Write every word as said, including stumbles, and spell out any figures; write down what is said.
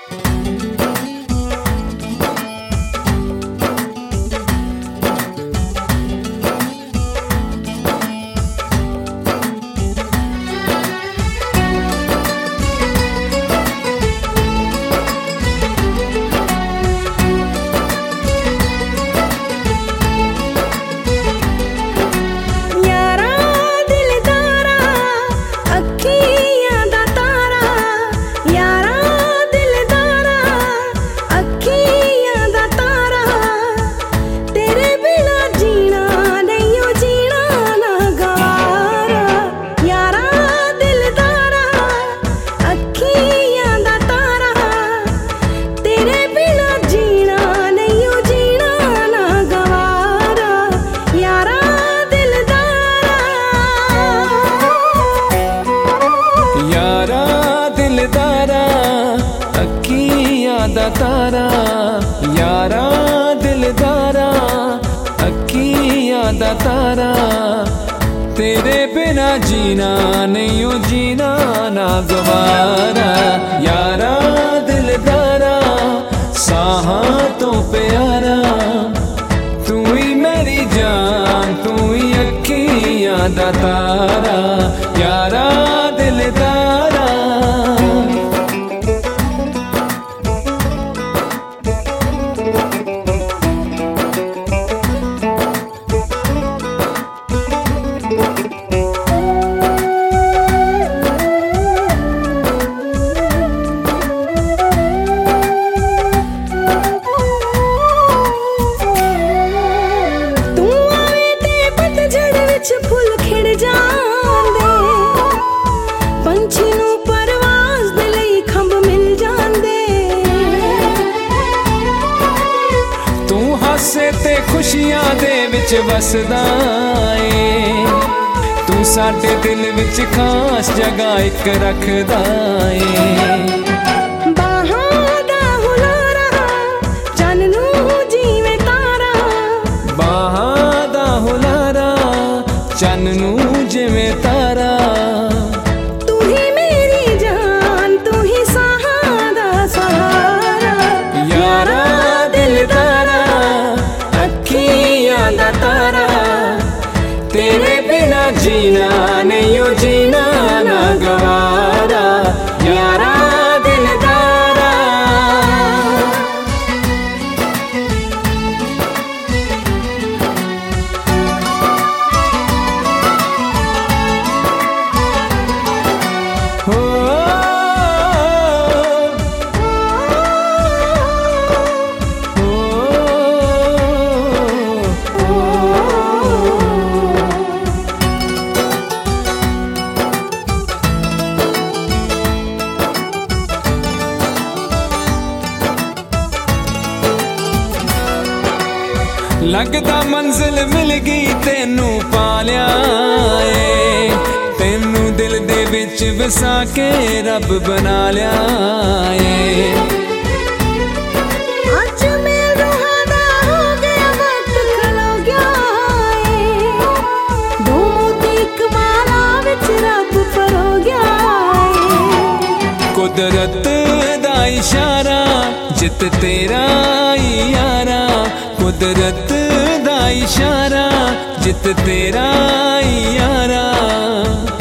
दा तारा यारा दिलदारा अखियां दा तारा तेरे बिना जीना नहीं ओ जीना ना गवारा यारा दिलदारा साहां तो प्यारा तू ही मेरी जान तू ही अखियां दा तारा यारा दिलदारा फुल खिड़ जांदे पंछी नू परवाज़ दे लई खंभ मिल जांदे तू हासे ते खुशियां दे विच वसदा ए तू साडे दिल विच खास जगह इक रखदा ए चन नू जिवें तारा तू ही मेरी जान तू ही साहां दा सहारा यारा दिलदारा अखियां दा तारा तेरे बिना जीना नहीं ओ जीना ना गवारा यारा दिलदारा लगदा मंजिल मिल गई तेनू पालिया ए तेनू दिल दे विच वसा के रब बना लिया ए अज मेरे रूहां दा हो गया वक्त खलो गया ए दो मोती इक माला विच रब परो गया ए कुदरत दा इशारा जित तेरा ही यारा कुदरत दा इशारा जित तेरा ही यारा।